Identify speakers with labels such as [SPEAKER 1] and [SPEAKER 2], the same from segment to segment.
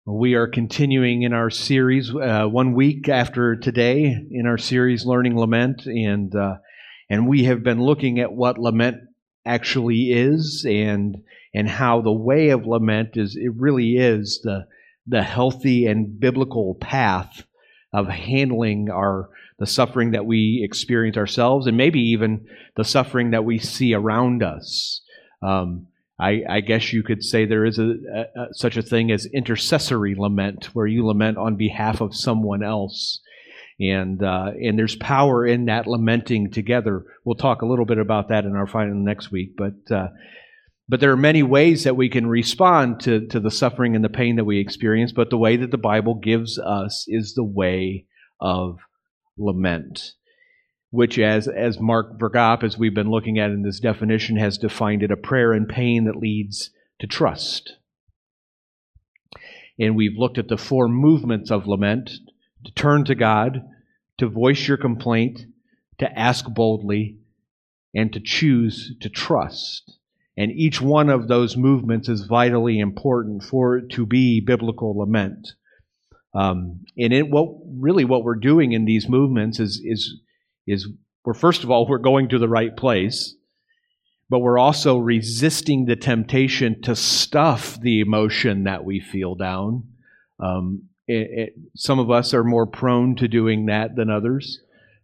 [SPEAKER 1] We are continuing in our series 1 week after today in our series Learning Lament, and we have been looking at what lament actually is and how the way of lament really is the healthy and biblical path of handling the suffering that we experience ourselves and maybe even the suffering that we see around us. I guess you could say there is such a thing as intercessory lament, where you lament on behalf of someone else, and there's power in that lamenting together. We'll talk a little bit about that in our final next week, but there are many ways that we can respond to the suffering and the pain that we experience. But the way that the Bible gives us is the way of lament, which as Mark Vergop, as we've been looking at in this definition, has defined it, a prayer in pain that leads to trust. And we've looked at the 4 movements of lament: to turn to God, to voice your complaint, to ask boldly, and to choose to trust. And each one of those movements is vitally important for it to be biblical lament. What we're doing in these movements is first of all, we're going to the right place, but we're also resisting the temptation to stuff the emotion that we feel down. Some of us are more prone to doing that than others.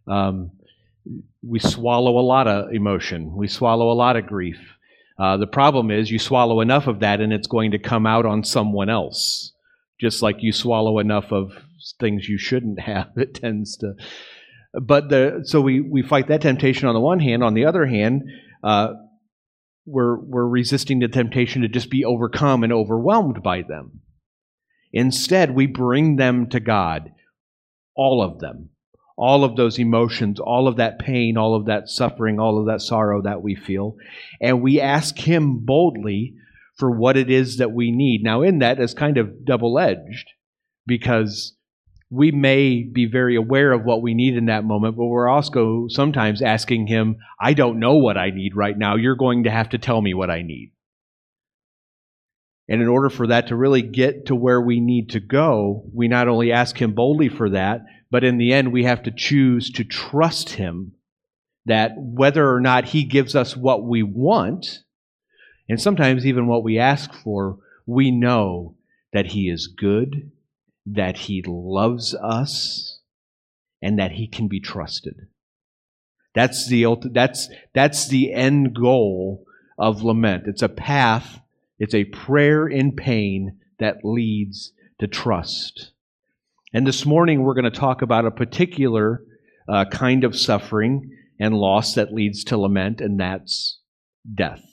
[SPEAKER 1] We swallow a lot of emotion. We swallow a lot of grief. The problem is you swallow enough of that and it's going to come out on someone else. Just like you swallow enough of things you shouldn't have, it tends to... So we fight that temptation on the one hand. On the other hand, we're resisting the temptation to just be overcome and overwhelmed by them. Instead, we bring them to God, all of them, all of those emotions, all of that pain, all of that suffering, all of that sorrow that we feel, and we ask Him boldly for what it is that we need. Now, in that is kind of double-edged, because we may be very aware of what we need in that moment, but we're also sometimes asking Him, I don't know what I need right now. You're going to have to tell me what I need. And in order for that to really get to where we need to go, we not only ask Him boldly for that, but in the end we have to choose to trust Him that whether or not He gives us what we want, and sometimes even what we ask for, we know that He is good, that He loves us, and that He can be trusted. That's the end goal of lament. It's a path, it's a prayer in pain that leads to trust. And this morning we're going to talk about a particular kind of suffering and loss that leads to lament, and that's death.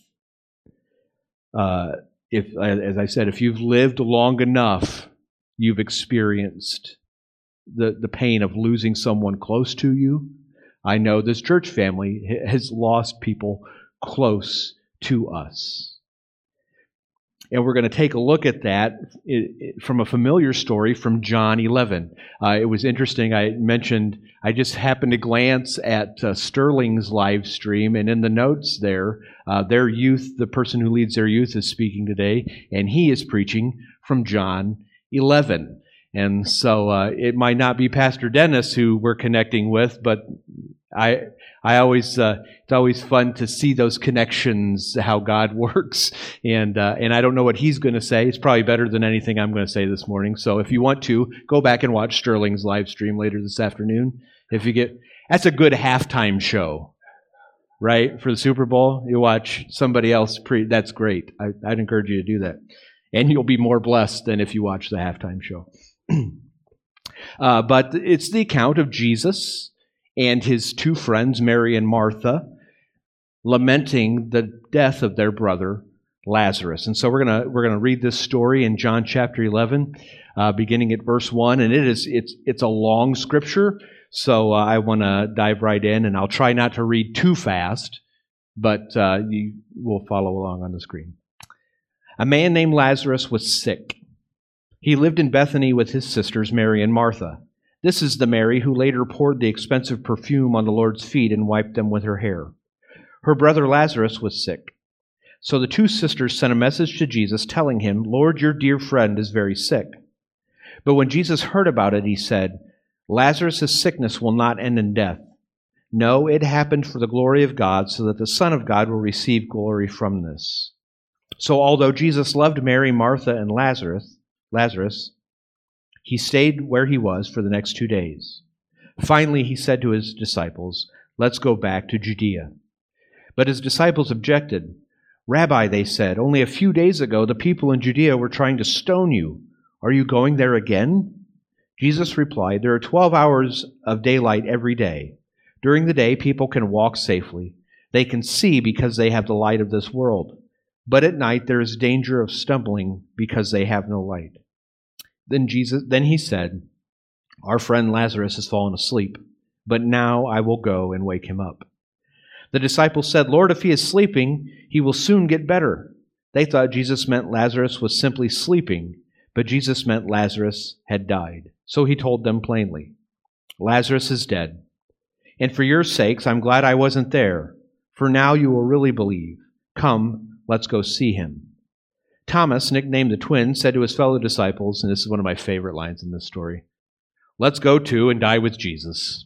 [SPEAKER 1] As I said, if you've lived long enough, you've experienced the pain of losing someone close to you. I know this church family has lost people close to us. And we're going to take a look at that from a familiar story from John 11. It was interesting. I just happened to glance at Sterling's live stream, and in the notes there, their youth, the person who leads their youth is speaking today, and he is preaching from John 11. And so it might not be Pastor Dennis who we're connecting with, but it's always fun to see those connections, how God works, and I don't know what he's going to say. It's probably better than anything I'm going to say this morning. So if you want to, go back and watch Sterling's live stream later this afternoon. That's a good halftime show, right? For the Super Bowl, you watch somebody else that's great. I'd encourage you to do that, and you'll be more blessed than if you watch the halftime show. But it's the account of Jesus and his 2 friends, Mary and Martha, lamenting the death of their brother Lazarus. And so we're gonna read this story in John chapter 11, beginning at verse 1. And it's a long scripture, so I want to dive right in, and I'll try not to read too fast, but you will follow along on the screen. A man named Lazarus was sick. He lived in Bethany with his sisters Mary and Martha. This is the Mary who later poured the expensive perfume on the Lord's feet and wiped them with her hair. Her brother Lazarus was sick. So the 2 sisters sent a message to Jesus telling him, Lord, your dear friend is very sick. But when Jesus heard about it, he said, "Lazarus' sickness will not end in death. No, it happened for the glory of God, so that the Son of God will receive glory from this." So although Jesus loved Mary, Martha, and Lazarus, he stayed where he was for the next 2 days. Finally, he said to his disciples, "Let's go back to Judea." But his disciples objected. "Rabbi," they said, "only a few days ago the people in Judea were trying to stone you. Are you going there again?" Jesus replied, "There are 12 hours of daylight every day. During the day, people can walk safely. They can see because they have the light of this world. But at night, there is danger of stumbling because they have no light." Then he said, "Our friend Lazarus has fallen asleep, but now I will go and wake him up." The disciples said, "Lord, if he is sleeping, he will soon get better." They thought Jesus meant Lazarus was simply sleeping, but Jesus meant Lazarus had died. So he told them plainly, "Lazarus is dead. And for your sakes, I'm glad I wasn't there, for now you will really believe. Come, let's go see him." Thomas, nicknamed the twin, said to his fellow disciples, and this is one of my favorite lines in this story, "Let's go too and die with Jesus."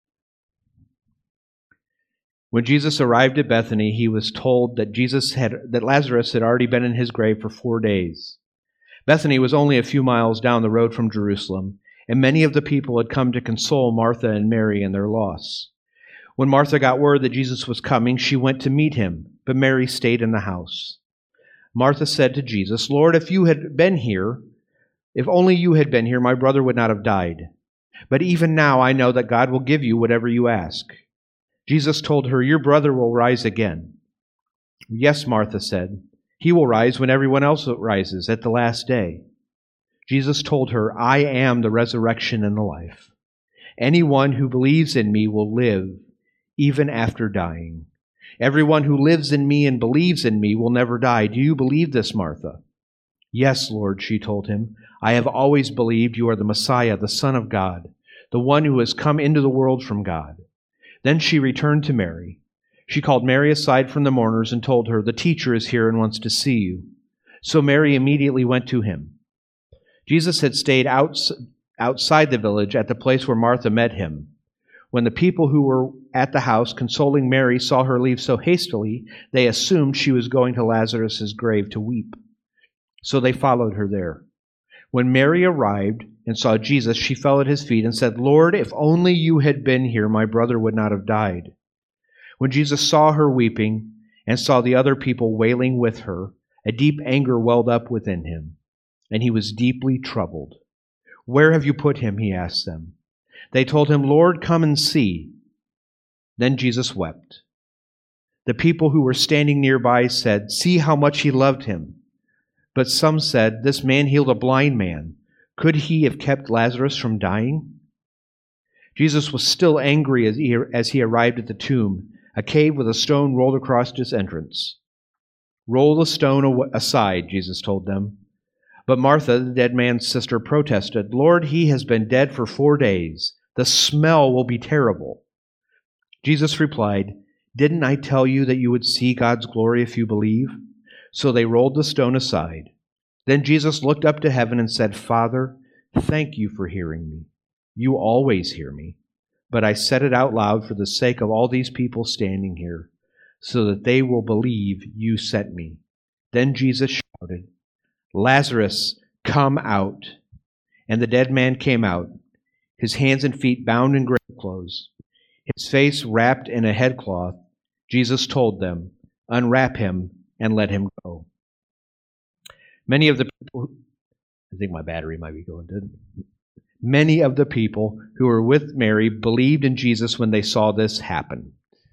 [SPEAKER 1] When Jesus arrived at Bethany, he was told that Lazarus had already been in his grave for 4 days. Bethany was only a few miles down the road from Jerusalem, and many of the people had come to console Martha and Mary in their loss. When Martha got word that Jesus was coming, she went to meet him, but Mary stayed in the house. Martha said to Jesus, "Lord, if only you had been here, my brother would not have died. But even now I know that God will give you whatever you ask." Jesus told her, "Your brother will rise again." "Yes," Martha said, "he will rise when everyone else rises at the last day." Jesus told her, "I am the resurrection and the life. Anyone who believes in me will live even after dying. Everyone who lives in me and believes in me will never die. Do you believe this, Martha?" "Yes, Lord," she told him. "I have always believed you are the Messiah, the Son of God, the one who has come into the world from God." Then she returned to Mary. She called Mary aside from the mourners and told her, "The teacher is here and wants to see you." So Mary immediately went to him. Jesus had stayed outside the village at the place where Martha met him. When the people who were at the house consoling Mary saw her leave so hastily, they assumed she was going to Lazarus' grave to weep. So they followed her there. When Mary arrived and saw Jesus, she fell at his feet and said, "Lord, if only you had been here, my brother would not have died." When Jesus saw her weeping and saw the other people wailing with her, a deep anger welled up within him, and he was deeply troubled. "Where have you put him?" he asked them. They told him, "Lord, come and see." Then Jesus wept. The people who were standing nearby said, "See how much he loved him." But some said, "This man healed a blind man. Could he have kept Lazarus from dying?" Jesus was still angry as he arrived at the tomb, a cave with a stone rolled across its entrance. "Roll the stone aside," Jesus told them. But Martha, the dead man's sister, protested, "Lord, he has been dead for 4 days. The smell will be terrible." Jesus replied, "Didn't I tell you that you would see God's glory if you believe?" So they rolled the stone aside. Then Jesus looked up to heaven and said, "Father, thank you for hearing me. You always hear me. But I said it out loud for the sake of all these people standing here, so that they will believe you sent me." Then Jesus shouted, "Lazarus, come out." And the dead man came out, his hands and feet bound in grave clothes, his face wrapped in a headcloth. Jesus told them, "Unwrap him and let him go." Many of the people, I think my battery might be going dead. Many of the people who were with Mary believed in Jesus when they saw this happen.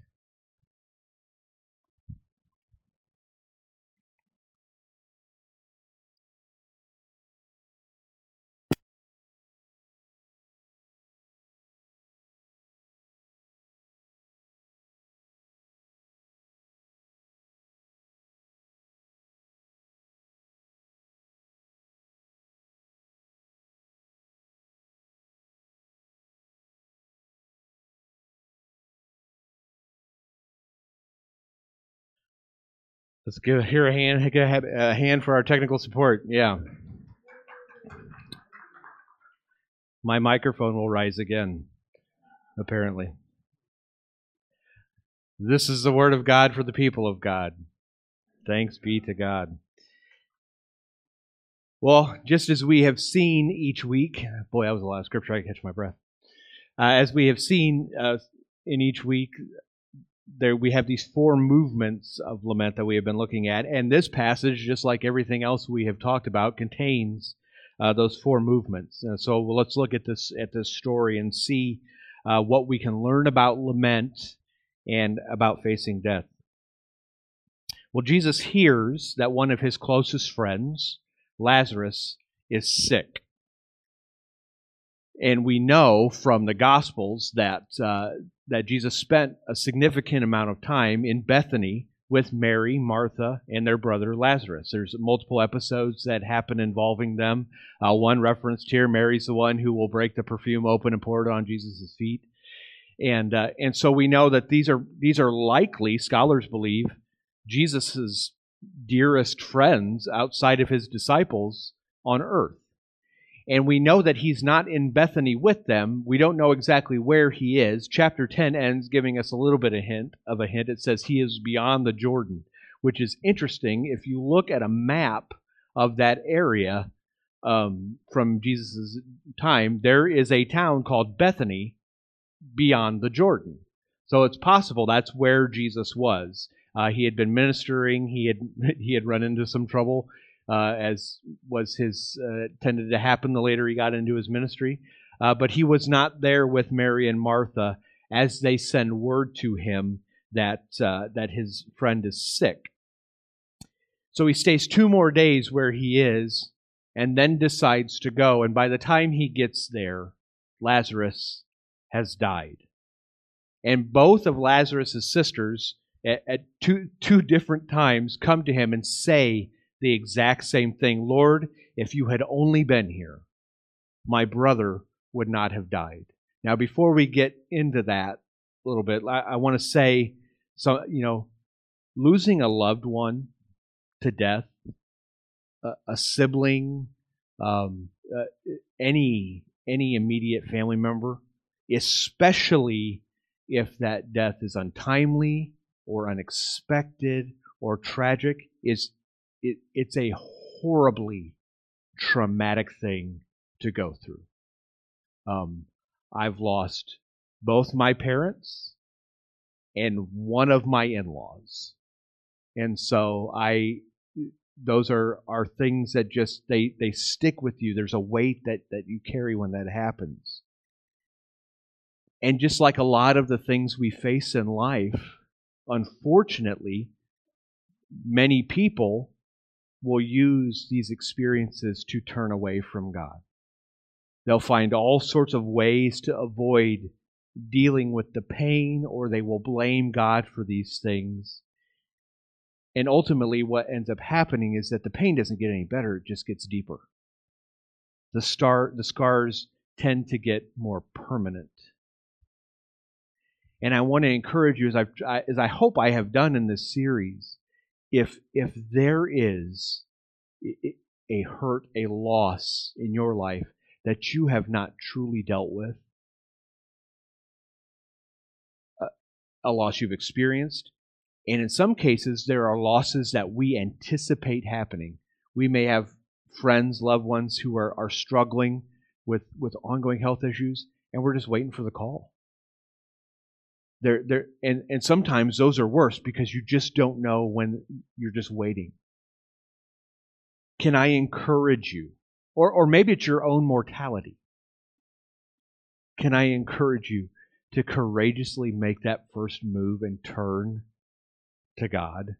[SPEAKER 1] Let's give a hand for our technical support. Yeah. My microphone will rise again, apparently. This is the word of God for the people of God. Thanks be to God. Well, just as we have seen each week, boy, that was a lot of scripture, I catch my breath. As we have seen in each week, there we have these four movements of lament that we have been looking at, and this passage, just like everything else we have talked about, contains those four movements. So let's look at this story and see what we can learn about lament and about facing death. Well, Jesus hears that one of his closest friends, Lazarus, is sick. And we know from the Gospels that Jesus spent a significant amount of time in Bethany with Mary, Martha, and their brother Lazarus. There's multiple episodes that happen involving them. One referenced here, Mary's the one who will break the perfume open and pour it on Jesus' feet. And so we know that these are likely, scholars believe, Jesus' dearest friends outside of his disciples on earth. And we know that he's not in Bethany with them. We don't know exactly where he is. Chapter 10 ends giving us a little bit of a hint. It says he is beyond the Jordan, which is interesting. If you look at a map of that area from Jesus' time, there is a town called Bethany beyond the Jordan. So it's possible that's where Jesus was. He had been ministering. He had run into some trouble, as was his tended to happen the later he got into his ministry. But he was not there with Mary and Martha as they send word to him that his friend is sick. So he stays 2 more days where he is and then decides to go. And by the time he gets there, Lazarus has died. And both of Lazarus' sisters at two different times come to him and say the exact same thing. Lord, if you had only been here, my brother would not have died. Now, before we get into that a little bit, I want to say, losing a loved one to death, a sibling, any immediate family member, especially if that death is untimely or unexpected or tragic, it's a horribly traumatic thing to go through. I've lost both my parents and one of my in-laws. And so those are things that just, they stick with you. There's a weight that you carry when that happens. And just like a lot of the things we face in life, unfortunately, many people will use these experiences to turn away from God. They'll find all sorts of ways to avoid dealing with the pain, or they will blame God for these things. And ultimately, what ends up happening is that the pain doesn't get any better, it just gets deeper. The scars tend to get more permanent. And I want to encourage you, as I hope I have done in this series, if there is a hurt, a loss in your life that you have not truly dealt with, a loss you've experienced, and in some cases there are losses that we anticipate happening. We may have friends, loved ones who are struggling with ongoing health issues, and we're just waiting for the call. And sometimes those are worse because you just don't know when, you're just waiting. Can I encourage you? Or maybe it's your own mortality. Can I encourage you to courageously make that first move and turn to God?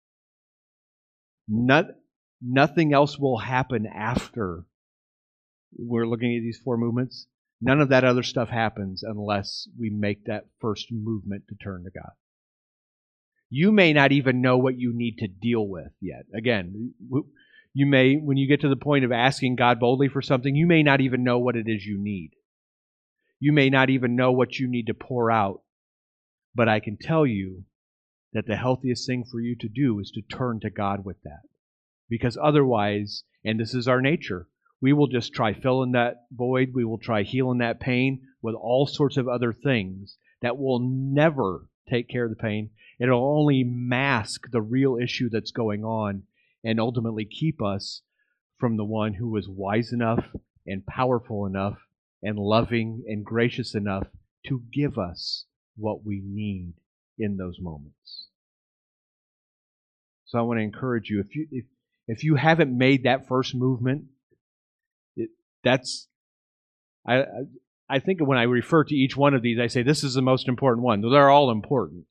[SPEAKER 1] Nothing else will happen after we're looking at these 4 movements. None of that other stuff happens unless we make that first movement to turn to God. You may not even know what you need to deal with yet. Again, you may, when you get to the point of asking God boldly for something, you may not even know what it is you need. You may not even know what you need to pour out. But I can tell you that the healthiest thing for you to do is to turn to God with that. Because otherwise, and this is our nature, we will just try filling that void. We will try healing that pain with all sorts of other things that will never take care of the pain. It'll only mask the real issue that's going on and ultimately keep us from the one who was wise enough and powerful enough and loving and gracious enough to give us what we need in those moments. So I want to encourage you, if you haven't made that first movement, I think when I refer to each one of these, I say this is the most important one. They're all important.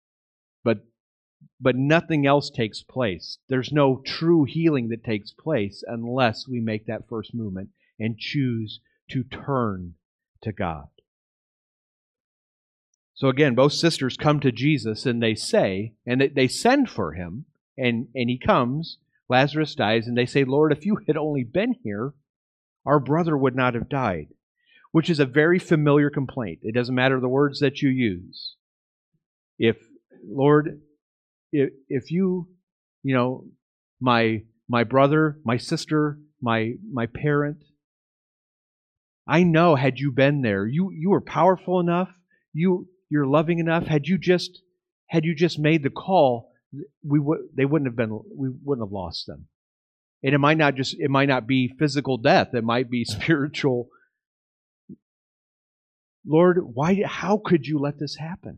[SPEAKER 1] But nothing else takes place. There's no true healing that takes place unless we make that first movement and choose to turn to God. So again, both sisters come to Jesus and they say, and they send for him, and he comes, Lazarus dies, and they say, Lord, if you had only been here, our brother would not have died, which is a very familiar complaint. It doesn't matter the words that you use. Lord, if you my brother, my sister, my parent, I know had you been there, you were powerful enough, you're loving enough. Had you just made the call, we wouldn't have lost them. And it might not be physical death. It might be spiritual. Lord, how could you let this happen?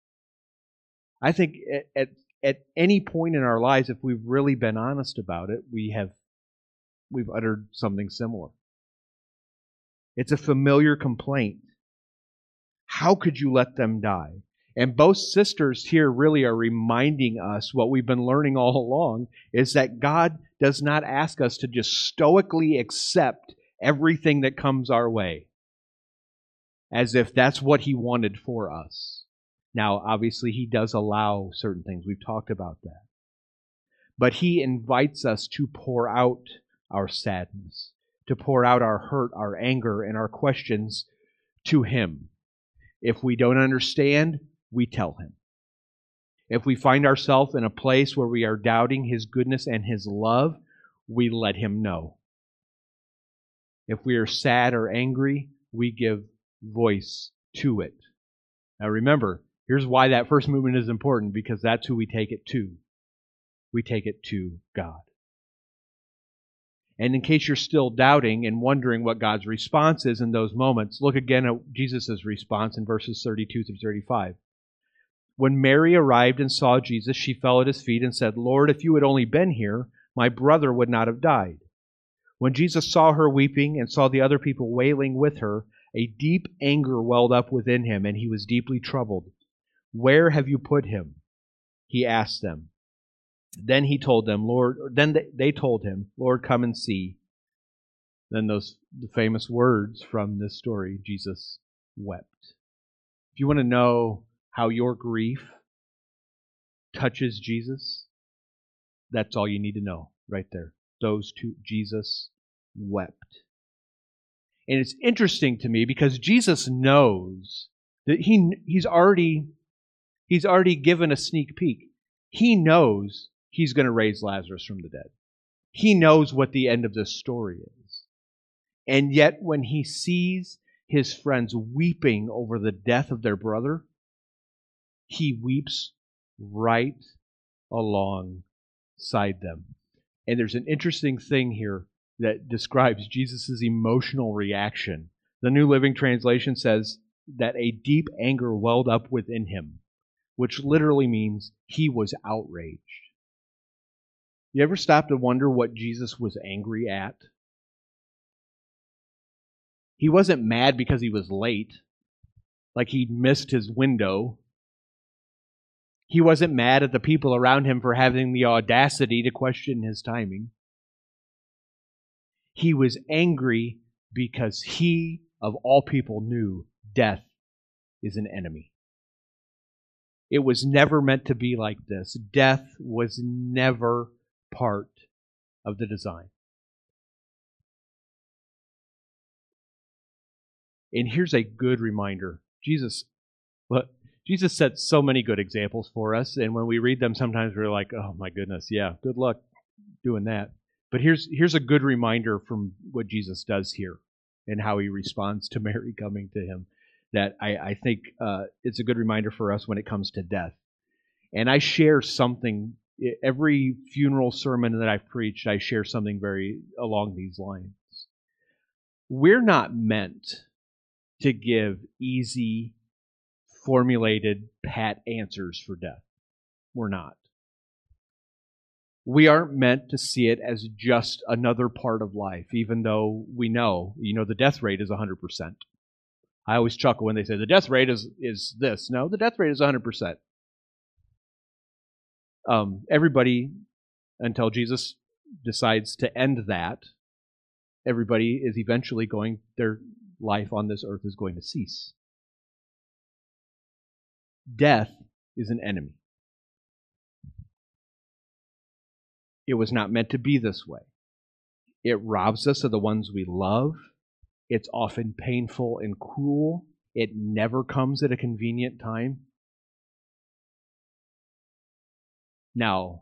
[SPEAKER 1] I think at any point in our lives, if we've really been honest about it, we've uttered something similar. It's a familiar complaint. How could you let them die? And both sisters here really are reminding us what we've been learning all along, is that God does not ask us to just stoically accept everything that comes our way, as if that's what He wanted for us. Now, obviously, He does allow certain things. We've talked about that. But He invites us to pour out our sadness, to pour out our hurt, our anger, and our questions to Him. If we don't understand, we tell Him. If we find ourselves in a place where we are doubting His goodness and His love, we let Him know. If we are sad or angry, we give voice to it. Now remember, here's why that first movement is important, because that's who we take it to. We take it to God. And in case you're still doubting and wondering what God's response is in those moments, look again at Jesus' response in verses 32 through 35. When Mary arrived and saw Jesus, she fell at His feet and said, Lord, if you had only been here, my brother would not have died. When Jesus saw her weeping and saw the other people wailing with her, a deep anger welled up within Him, and He was deeply troubled. Where have you put him? He asked them. Then they told him, Lord, come and see. Then the famous words from this story, Jesus wept. If you want to know how your grief touches Jesus, that's all you need to know right there. Those two, Jesus wept. And it's interesting to me because Jesus knows that he's already given a sneak peek. He knows He's going to raise Lazarus from the dead. He knows what the end of this story is. And yet when He sees His friends weeping over the death of their brother, He weeps right alongside them. And there's an interesting thing here that describes Jesus' emotional reaction. The New Living Translation says that a deep anger welled up within Him, which literally means He was outraged. You ever stop to wonder what Jesus was angry at? He wasn't mad because He was late, like He missed His window. He wasn't mad at the people around Him for having the audacity to question His timing. He was angry because He, of all people, knew death is an enemy. It was never meant to be like this. Death was never part of the design. And here's a good reminder. Jesus set so many good examples for us, and when we read them, sometimes we're like, oh my goodness, yeah, good luck doing that. But here's a good reminder from what Jesus does here and how he responds to Mary coming to him, that I think it's a good reminder for us when it comes to death. And I share something, every funeral sermon that I've preached, I share something very along these lines. We're not meant to give easy, formulated, pat answers for death. We're not. We aren't meant to see it as just another part of life, even though we know, the death rate is 100%. I always chuckle when they say the death rate is this. No, the death rate is 100%. Everybody, until Jesus decides to end that, everybody is eventually their life on this earth is going to cease. Death is an enemy. It was not meant to be this way. It robs us of the ones we love. It's often painful and cruel. It never comes at a convenient time. Now,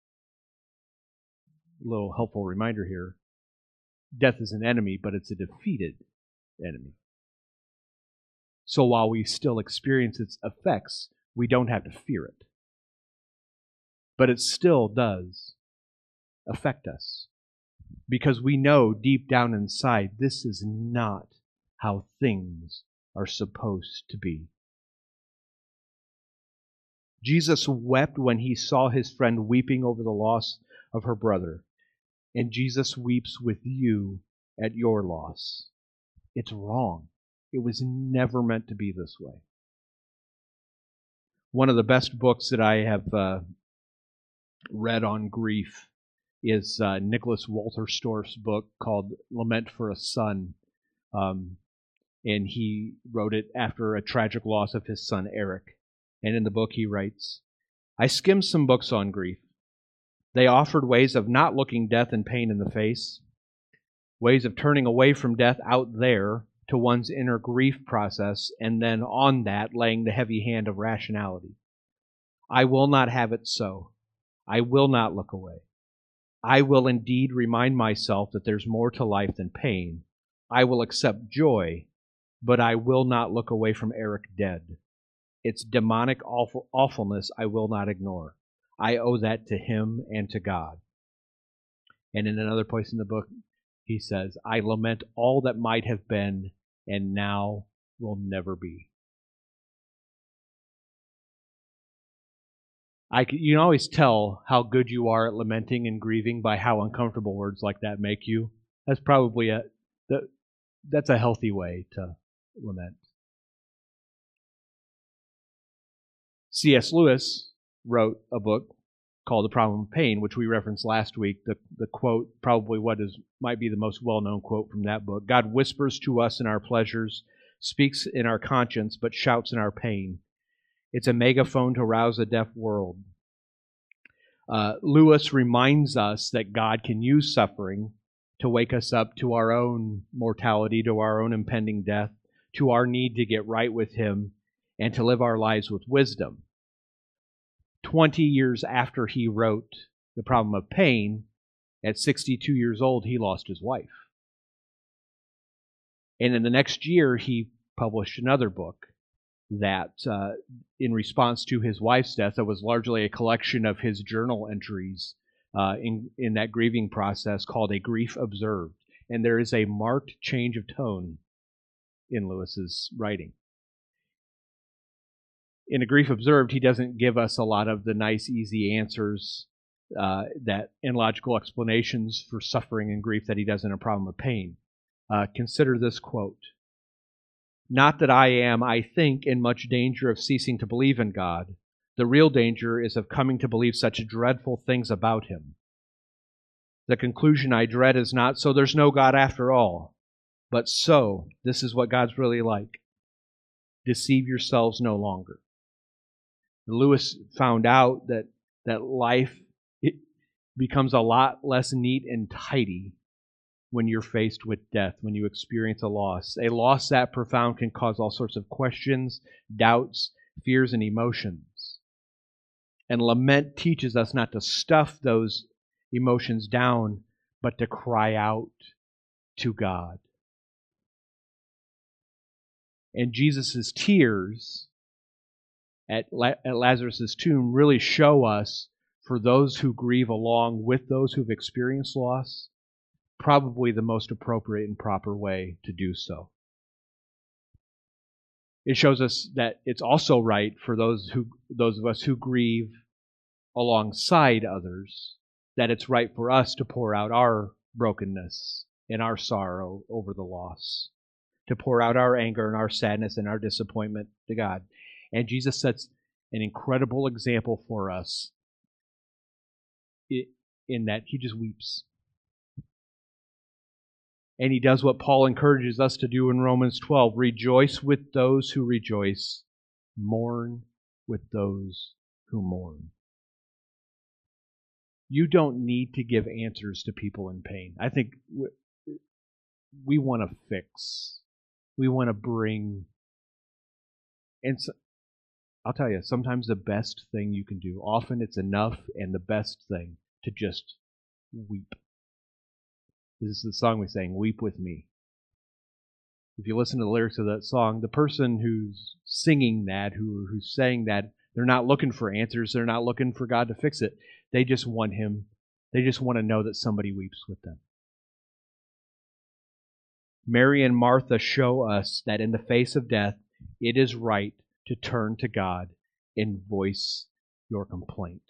[SPEAKER 1] a little helpful reminder here. Death is an enemy, but it's a defeated enemy. So while we still experience its effects, we don't have to fear it. But it still does affect us, because we know deep down inside this is not how things are supposed to be. Jesus wept when he saw his friend weeping over the loss of her brother, and Jesus weeps with you at your loss. It's wrong. It was never meant to be this way. One of the best books that I have read on grief is Nicholas Wolterstorff's book called Lament for a Son. And he wrote it after a tragic loss of his son Eric. And in the book he writes, I skimmed some books on grief. They offered ways of not looking death and pain in the face, ways of turning away from death out there to one's inner grief process, and then on that laying the heavy hand of rationality. I will not have it so. I will not look away. I will indeed remind myself that there's more to life than pain. I will accept joy, but I will not look away from Eric dead. Its demonic awfulness I will not ignore. I owe that to him and to God. And in another place in the book, he says, I lament all that might have been and now will never be. You can always tell how good you are at lamenting and grieving by how uncomfortable words like that make you. That's probably that's a healthy way to lament. C.S. Lewis wrote a book called The Problem of Pain, which we referenced last week. The quote, probably might be the most well-known quote from that book. God whispers to us in our pleasures, speaks in our conscience, but shouts in our pain. It's a megaphone to rouse a deaf world. Lewis reminds us that God can use suffering to wake us up to our own mortality, to our own impending death, to our need to get right with Him, and to live our lives with wisdom. 20 years after he wrote The Problem of Pain, at 62 years old, he lost his wife. And in the next year, he published another book that, in response to his wife's death, that was largely a collection of his journal entries in that grieving process, called A Grief Observed. And there is a marked change of tone in Lewis's writing. In A Grief Observed, he doesn't give us a lot of the nice, easy answers and logical explanations for suffering and grief that he does in A Problem of Pain. Consider this quote. Not that I am, I think, in much danger of ceasing to believe in God. The real danger is of coming to believe such dreadful things about Him. The conclusion I dread is not, so there's no God after all, but so, this is what God's really like. Deceive yourselves no longer. Lewis found out that life becomes a lot less neat and tidy when you're faced with death, when you experience a loss. A loss that profound can cause all sorts of questions, doubts, fears, and emotions. And lament teaches us not to stuff those emotions down, but to cry out to God. And Jesus' tears at Lazarus' tomb really show us, for those who grieve along with those who've experienced loss, probably the most appropriate and proper way to do so. It shows us that it's also right for those of us who grieve alongside others, that it's right for us to pour out our brokenness and our sorrow over the loss, to pour out our anger and our sadness and our disappointment to God. And Jesus sets an incredible example for us in that he just weeps. And he does what Paul encourages us to do in Romans 12. Rejoice with those who rejoice. Mourn with those who mourn. You don't need to give answers to people in pain. I think we want to fix. We want to bring. And so, I'll tell you, sometimes the best thing you can do, often it's enough and the best thing, to just weep. This is the song we sang, Weep With Me. If you listen to the lyrics of that song, the person who's singing that, who's saying that, they're not looking for answers. They're not looking for God to fix it. They just want Him. They just want to know that somebody weeps with them. Mary and Martha show us that in the face of death, it is right to turn to God and voice your complaint.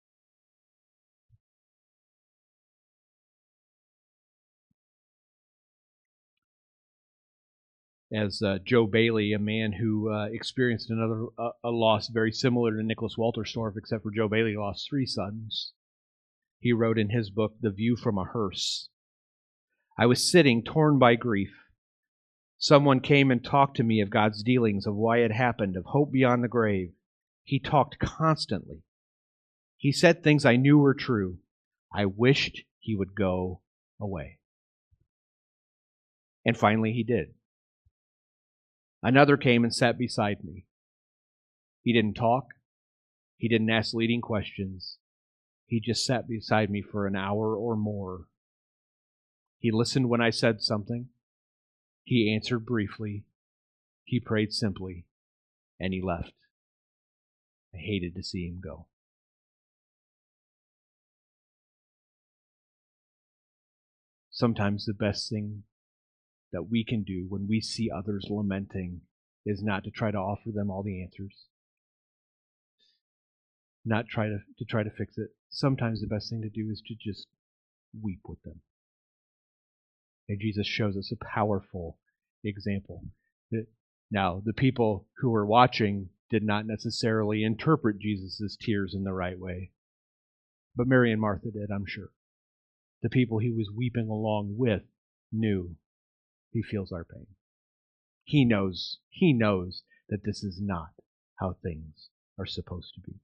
[SPEAKER 1] As Joe Bailey, a man who experienced a loss very similar to Nicholas Walterstorff, except for Joe Bailey lost 3 sons. He wrote in his book, The View from a Hearse, I was sitting torn by grief. Someone came and talked to me of God's dealings, of why it happened, of hope beyond the grave. He talked constantly. He said things I knew were true. I wished he would go away. And finally he did. Another came and sat beside me. He didn't talk. He didn't ask leading questions. He just sat beside me for an hour or more. He listened when I said something. He answered briefly. He prayed simply. And he left. I hated to see him go. Sometimes the best thing that we can do when we see others lamenting is not to try to offer them all the answers, not try to fix it. Sometimes the best thing to do is to just weep with them. And Jesus shows us a powerful example. Now, the people who were watching did not necessarily interpret Jesus' tears in the right way, but Mary and Martha did, I'm sure. The people he was weeping along with knew he feels our pain. He knows that this is not how things are supposed to be.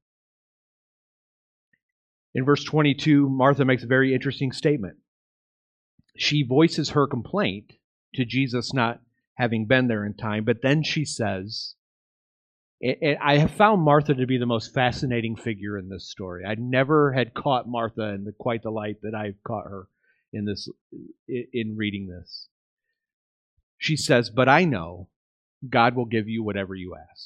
[SPEAKER 1] In verse 22, Martha makes a very interesting statement. She voices her complaint to Jesus not having been there in time, but then she says, and I have found Martha to be the most fascinating figure in this story. I never had caught Martha in quite the light that I've caught her in reading this. She says, but I know God will give you whatever you ask.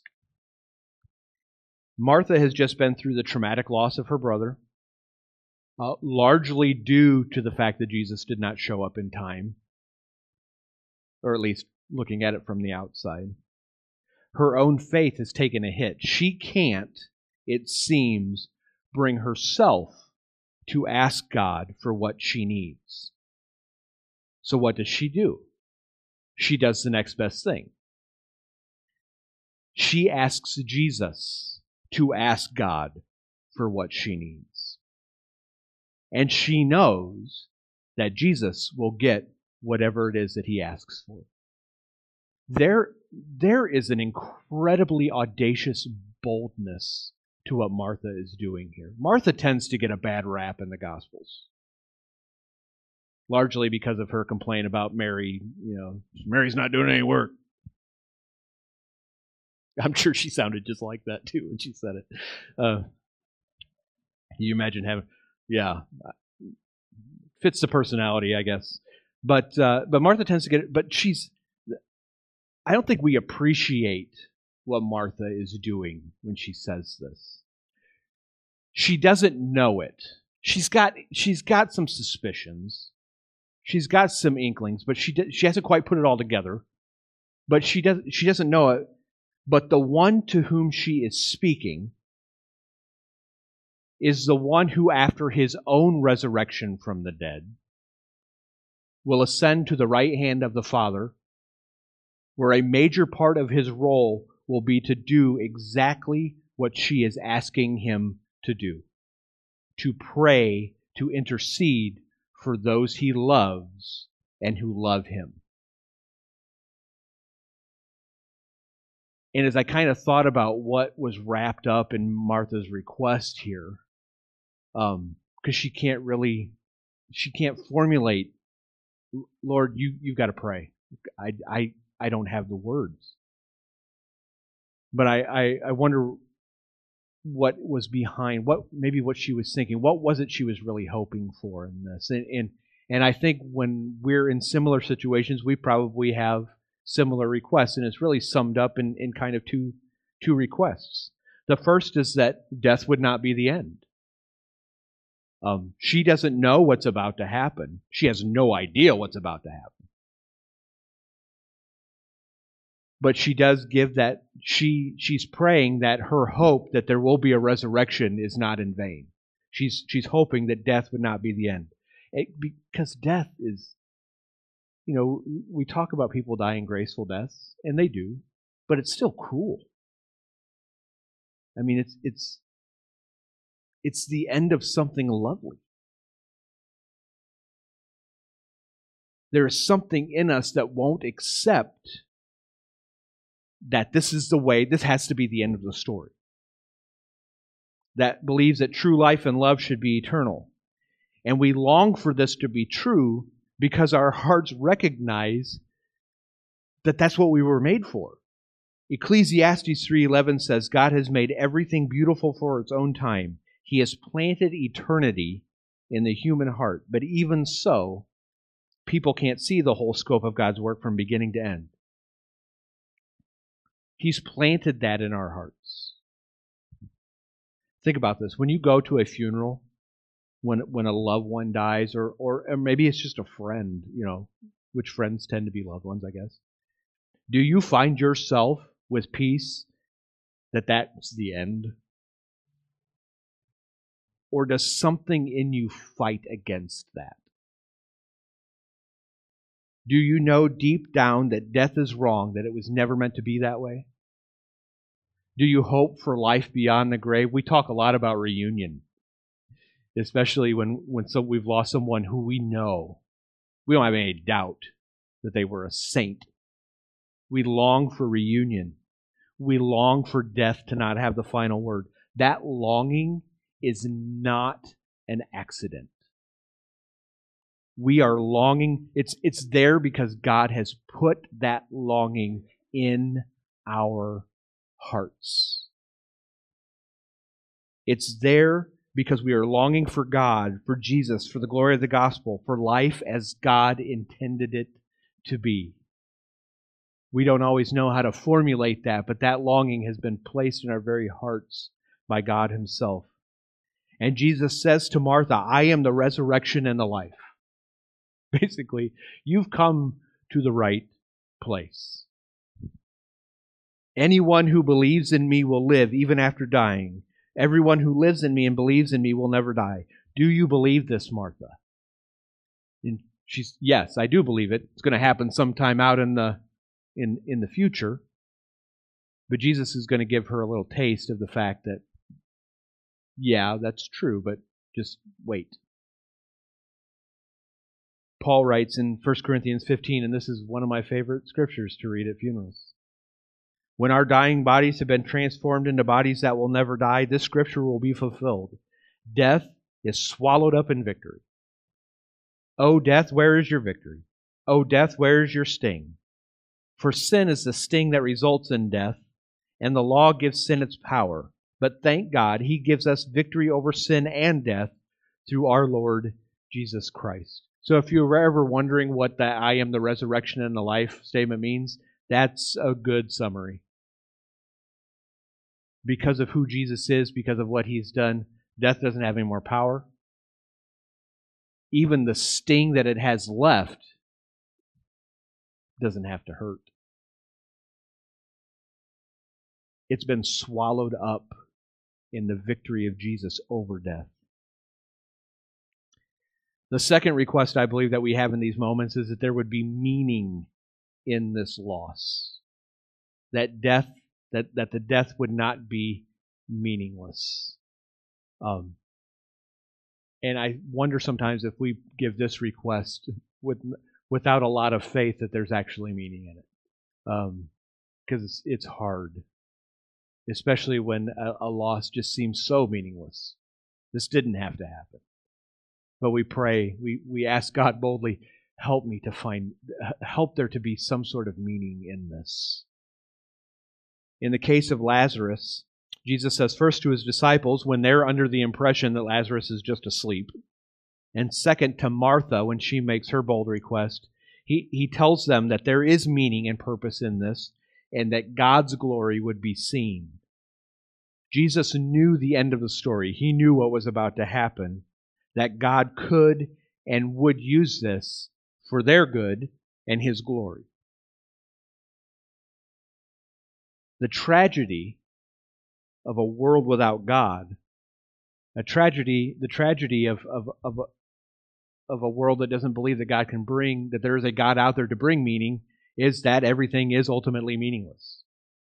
[SPEAKER 1] Martha has just been through the traumatic loss of her brother, largely due to the fact that Jesus did not show up in time, or at least looking at it from the outside. Her own faith has taken a hit. She can't, it seems, bring herself to ask God for what she needs. So what does she do? She does the next best thing. She asks Jesus to ask God for what she needs. And she knows that Jesus will get whatever it is that he asks for. There is an incredibly audacious boldness to what Martha is doing here. Martha tends to get a bad rap in the Gospels, largely because of her complaint about Mary. Mary's not doing any work. I'm sure she sounded just like that too when she said it. You imagine having, fits the personality, I guess. But Martha tends to get it. But I don't think we appreciate what Martha is doing when she says this. She doesn't know it. She's got some suspicions. She's got some inklings, but she hasn't quite put it all together. But she doesn't know it. But the one to whom she is speaking is the one who, after his own resurrection from the dead, will ascend to the right hand of the Father, where a major part of his role will be to do exactly what she is asking him to do, to pray, to intercede for those he loves and who love him. And as I kind of thought about what was wrapped up in Martha's request here, because she can't formulate, Lord, you've got to pray. I don't have the words. But I wonder what was behind, what she was thinking. What was it she was really hoping for in this? And I think when we're in similar situations, we probably have similar requests, and it's really summed up in kind of two requests. The first is that death would not be the end. She doesn't know what's about to happen. She has no idea what's about to happen. But she does give that, she's praying that her hope that there will be a resurrection is not in vain. She's hoping that death would not be the end. Because death is, we talk about people dying graceful deaths, and they do, but it's still cruel. I mean, it's the end of something lovely. There is something in us that won't accept that this is the way, this has to be the end of the story. That believes that true life and love should be eternal. And we long for this to be true because our hearts recognize that that's what we were made for. Ecclesiastes 3:11 says, God has made everything beautiful for its own time. He has planted eternity in the human heart. But even so, people can't see the whole scope of God's work from beginning to end. He's planted that in our hearts. Think about this. When you go to a funeral, when a loved one dies, or maybe it's just a friend, which friends tend to be loved ones, I guess. Do you find yourself with peace that that's the end? Or does something in you fight against that? Do you know deep down that death is wrong, that it was never meant to be that way? Do you hope for life beyond the grave? We talk a lot about reunion, especially when we've lost someone who we know. We don't have any doubt that they were a saint. We long for reunion. We long for death to not have the final word. That longing is not an accident. We are longing. It's there because God has put that longing in our hearts. It's there because we are longing for God, for Jesus, for the glory of the gospel, for life as God intended it to be. We don't always know how to formulate that, but that longing has been placed in our very hearts by God Himself. And Jesus says to Martha, I am the resurrection and the life. Basically, you've come to the right place. Anyone who believes in me will live even after dying. Everyone who lives in me and believes in me will never die. Do you believe this, Martha? And she's, yes, I do believe it. It's going to happen sometime out in the future. But Jesus is going to give her a little taste of the fact that, yeah, that's true, but just wait. Paul writes in 1 Corinthians 15, and this is one of my favorite scriptures to read at funerals. When our dying bodies have been transformed into bodies that will never die, this scripture will be fulfilled. Death is swallowed up in victory. O death, where is your victory? O death, where is your sting? For sin is the sting that results in death, and the law gives sin its power. But thank God, He gives us victory over sin and death through our Lord Jesus Christ. So if you were ever wondering what that I am the resurrection and the life statement means, that's a good summary. Because of who Jesus is, because of what he's done, death doesn't have any more power. Even the sting that it has left doesn't have to hurt. It's been swallowed up in the victory of Jesus over death. The second request I believe that we have in these moments is that there would be meaning in this loss. That the death would not be meaningless. And I wonder sometimes if we give this request without a lot of faith that there's actually meaning in it. Because it's hard. Especially when a loss just seems so meaningless. This didn't have to happen. But we pray, we ask God boldly, help there to be some sort of meaning in this. In the case of Lazarus, Jesus says first to his disciples when they're under the impression that Lazarus is just asleep, and second to Martha when she makes her bold request, he tells them that there is meaning and purpose in this, and that God's glory would be seen. Jesus knew the end of the story. He knew what was about to happen, that God could and would use this for their good and His glory. The tragedy of a world without God, the tragedy of a world that doesn't believe that God can bring, that there is a God out there to bring meaning, is that everything is ultimately meaningless.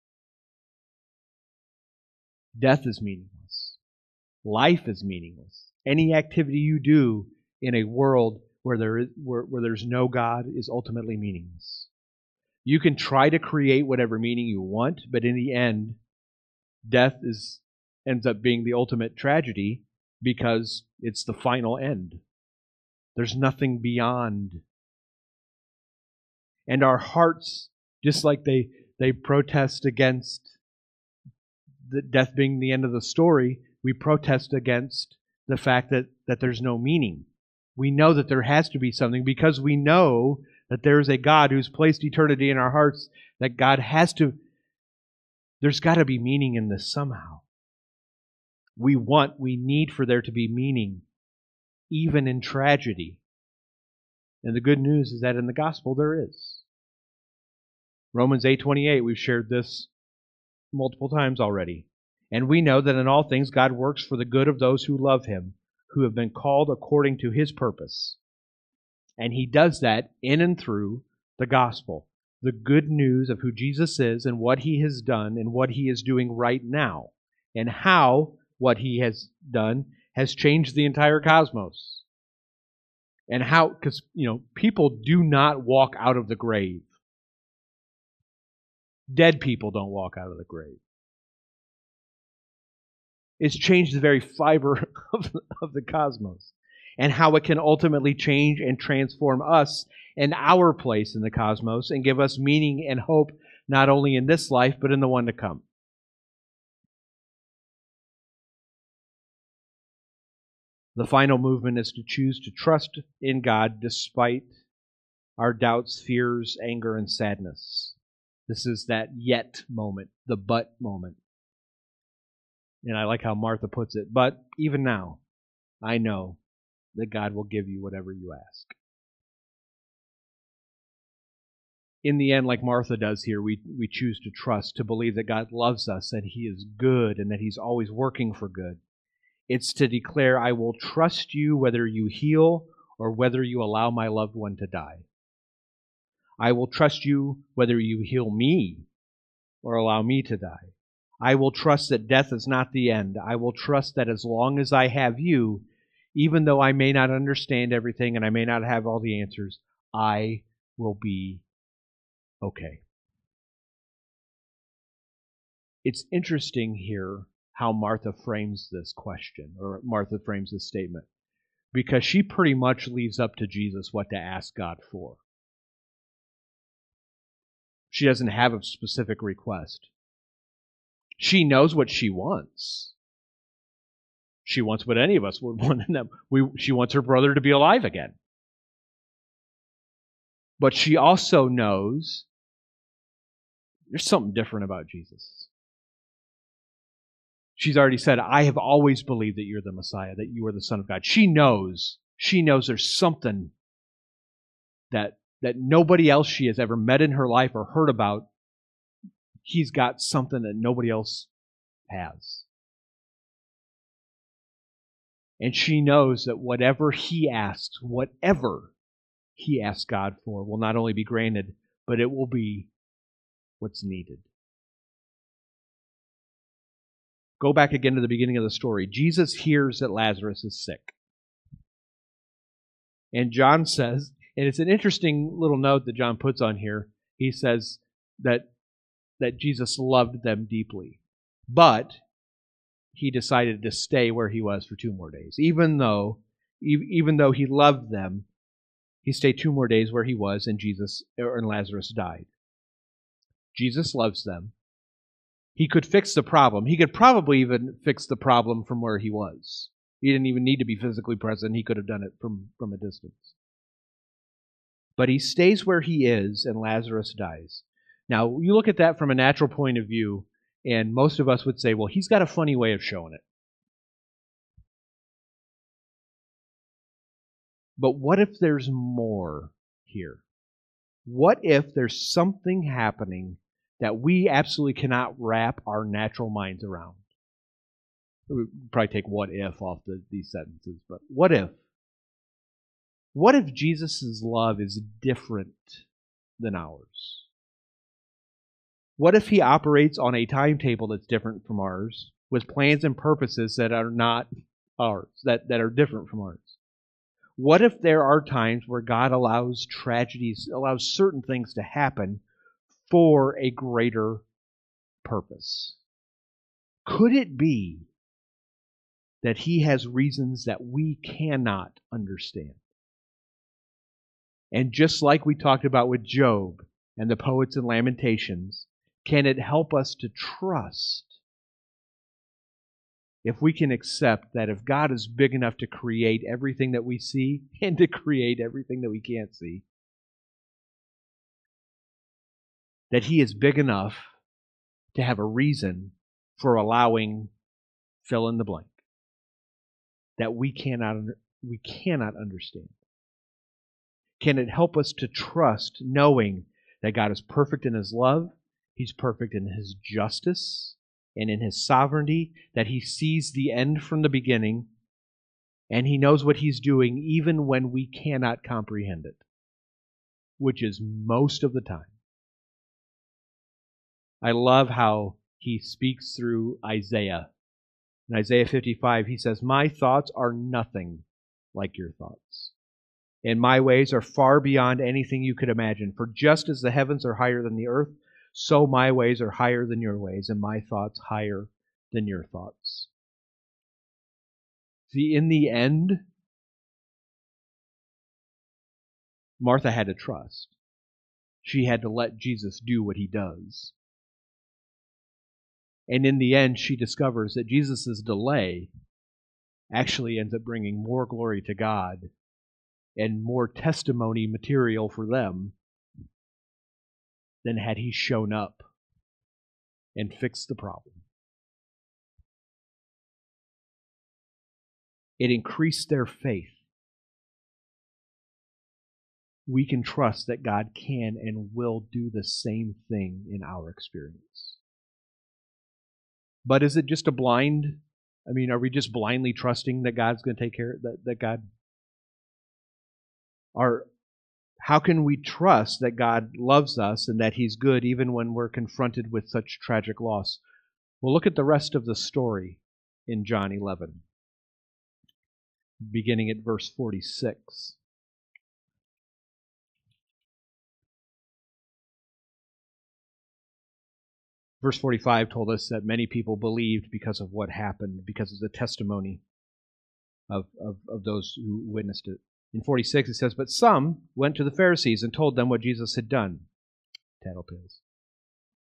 [SPEAKER 1] Death is meaningless. Life is meaningless. Any activity you do in a world where there's no God is ultimately meaningless. You can try to create whatever meaning you want, but in the end, death ends up being the ultimate tragedy because it's the final end. There's nothing beyond. And our hearts, just like they protest against the death being the end of the story, we protest against the fact that there's no meaning. We know that there has to be something because we know that there is a God who's placed eternity in our hearts, that there's got to be meaning in this somehow. We need for there to be meaning, even in tragedy. And the good news is that in the gospel there is. Romans 8:28, we've shared this multiple times already. And we know that in all things God works for the good of those who love Him, who have been called according to His purpose. And He does that in and through the gospel, the good news of who Jesus is and what He has done and what He is doing right now, and how what He has done has changed the entire cosmos. And how, because, people do not walk out of the grave. Dead people don't walk out of the grave. It's changed the very fiber of the cosmos, and how it can ultimately change and transform us and our place in the cosmos and give us meaning and hope not only in this life but in the one to come. The final movement is to choose to trust in God despite our doubts, fears, anger, and sadness. This is that yet moment, the but moment. And I like how Martha puts it, but even now, I know that God will give you whatever you ask. In the end, like Martha does here, we choose to trust, to believe that God loves us, that He is good, and that He's always working for good. It's to declare, I will trust you whether you heal or whether you allow my loved one to die. I will trust you whether you heal me or allow me to die. I will trust that death is not the end. I will trust that as long as I have you, even though I may not understand everything and I may not have all the answers, I will be okay. It's interesting here how Martha frames this question, or Martha frames this statement, because she pretty much leaves up to Jesus what to ask God for. She doesn't have a specific request. She knows what she wants. She wants what any of us would want in them. She wants her brother to be alive again. But she also knows there's something different about Jesus. She's already said, I have always believed that you're the Messiah, that you are the Son of God. She knows there's something that nobody else she has ever met in her life or heard about. He's got something that nobody else has. And she knows that whatever he asks God for, will not only be granted, but it will be what's needed. Go back again to the beginning of the story. Jesus hears that Lazarus is sick. And John says, and it's an interesting little note that John puts on here. He says that Jesus loved them deeply. But he decided to stay where he was for 2 more days. Even though he loved them, he stayed 2 more days where he was, and Lazarus died. Jesus loves them. He could fix the problem. He could probably even fix the problem from where he was. He didn't even need to be physically present. He could have done it from a distance. But he stays where he is, and Lazarus dies. Now, you look at that from a natural point of view, and most of us would say, well, he's got a funny way of showing it. But what if there's more here? What if there's something happening that we absolutely cannot wrap our natural minds around? We would probably take what if off these sentences, but what if? What if Jesus' love is different than ours? What if he operates on a timetable that's different from ours, with plans and purposes that are not ours, that are different from ours? What if there are times where God allows tragedies, allows certain things to happen for a greater purpose? Could it be that he has reasons that we cannot understand? And just like we talked about with Job and the poets in Lamentations, can it help us to trust, if we can accept that if God is big enough to create everything that we see and to create everything that we can't see, that he is big enough to have a reason for allowing fill in the blank that we cannot understand? Can it help us to trust, knowing that God is perfect in his love, he's perfect in his justice, and in his sovereignty, that he sees the end from the beginning, and he knows what he's doing even when we cannot comprehend it, which is most of the time. I love how he speaks through Isaiah. In Isaiah 55, he says, "My thoughts are nothing like your thoughts, and my ways are far beyond anything you could imagine. For just as the heavens are higher than the earth, so my ways are higher than your ways, and my thoughts higher than your thoughts." See, in the end, Martha had to trust. She had to let Jesus do what he does. And in the end, she discovers that Jesus' delay actually ends up bringing more glory to God and more testimony material for them than had he shown up and fixed the problem. It increased their faith. We can trust that God can and will do the same thing in our experience. But is it just a blind? Are we just blindly trusting that God's going to take care of that God? How can we trust that God loves us and that he's good even when we're confronted with such tragic loss? Well, look at the rest of the story in John 11, beginning at verse 46. Verse 45 told us that many people believed because of what happened, because of the testimony of those who witnessed it. In 46 it says, "But some went to the Pharisees and told them what Jesus had done." Tattletales.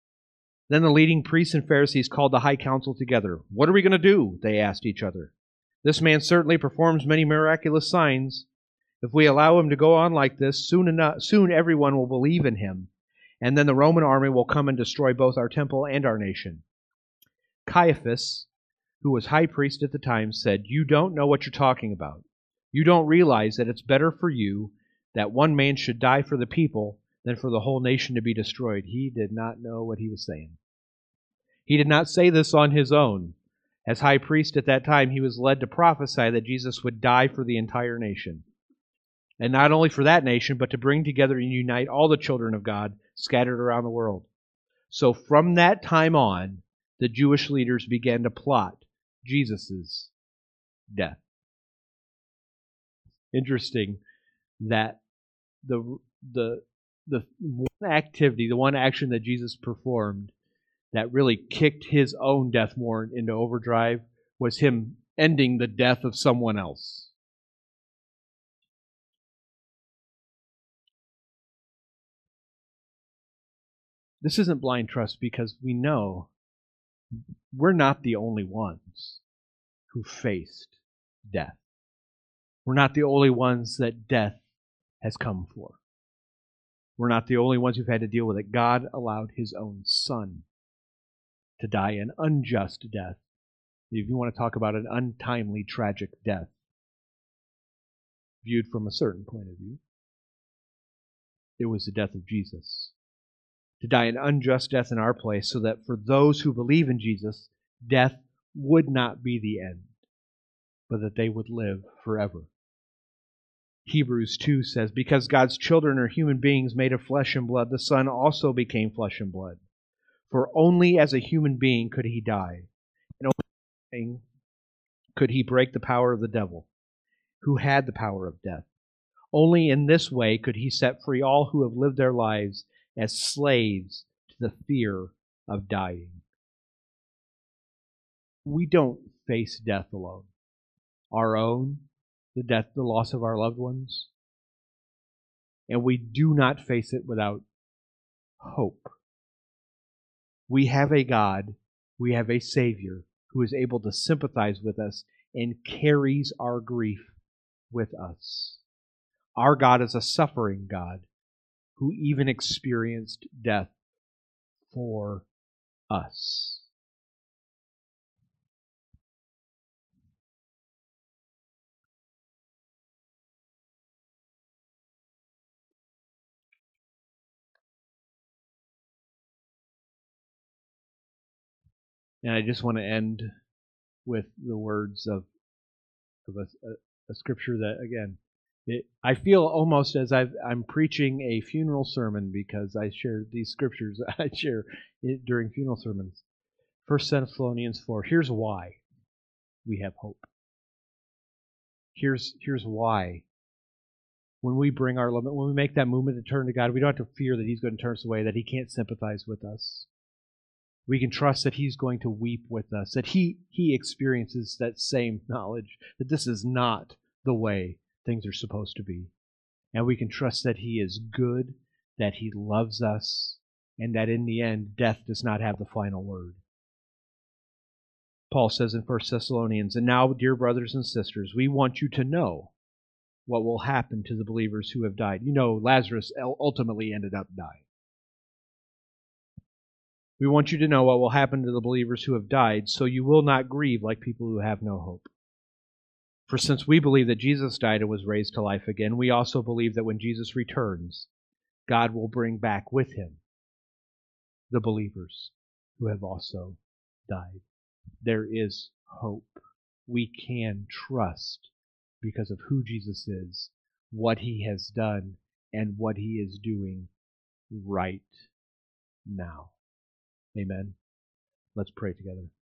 [SPEAKER 1] Then the leading priests and Pharisees called the high council together. "What are we going to do?" they asked each other. This man certainly performs many miraculous signs. If we allow him to go on like this, soon everyone will believe in him, and then the Roman army will come and destroy both our temple and our nation." Caiaphas, who was high priest at the time, said, "You don't know what you're talking about. You don't realize that it's better for you that one man should die for the people than for the whole nation to be destroyed." He did not know what he was saying. He did not say this on his own. As high priest at that time, he was led to prophesy that Jesus would die for the entire nation. And not only for that nation, but to bring together and unite all the children of God scattered around the world. So from that time on, the Jewish leaders began to plot Jesus' death. Interesting that the one activity, the one action that Jesus performed that really kicked his own death warrant into overdrive was him ending the death of someone else. This isn't blind trust because we know we're not the only ones who faced death. We're not the only ones that death has come for. We're not the only ones who've had to deal with it. God allowed his own Son to die an unjust death. If you want to talk about an untimely, tragic death, viewed from a certain point of view, it was the death of Jesus. To die an unjust death in our place so that for those who believe in Jesus, death would not be the end, but that they would live forever. Hebrews 2 says, "Because God's children are human beings made of flesh and blood, the Son also became flesh and blood. For only as a human being could he die, and only could he break the power of the devil, who had the power of death. Only in this way could he set free all who have lived their lives as slaves to the fear of dying." We don't face death alone. Our own, the death, the loss of our loved ones. And we do not face it without hope. We have a God, we have a Savior who is able to sympathize with us and carries our grief with us. Our God is a suffering God who even experienced death for us. And I just want to end with the words of a scripture that, again, I feel almost as I'm preaching a funeral sermon because I share these scriptures I share during funeral sermons. 1 Thessalonians 4. Here's why we have hope. Here's why. When we bring our lament, when we make that movement to turn to God, we don't have to fear that he's going to turn us away, that he can't sympathize with us. We can trust that he's going to weep with us, that he experiences that same knowledge, that this is not the way things are supposed to be. And we can trust that he is good, that he loves us, and that in the end, death does not have the final word. Paul says in 1 Thessalonians, "And now, dear brothers and sisters, we want you to know what will happen to the believers who have died." You know, Lazarus ultimately ended up dying. "We want you to know what will happen to the believers who have died, so you will not grieve like people who have no hope. For since we believe that Jesus died and was raised to life again, we also believe that when Jesus returns, God will bring back with him the believers who have also died." There is hope. We can trust because of who Jesus is, what he has done, and what he is doing right now. Amen. Let's pray together.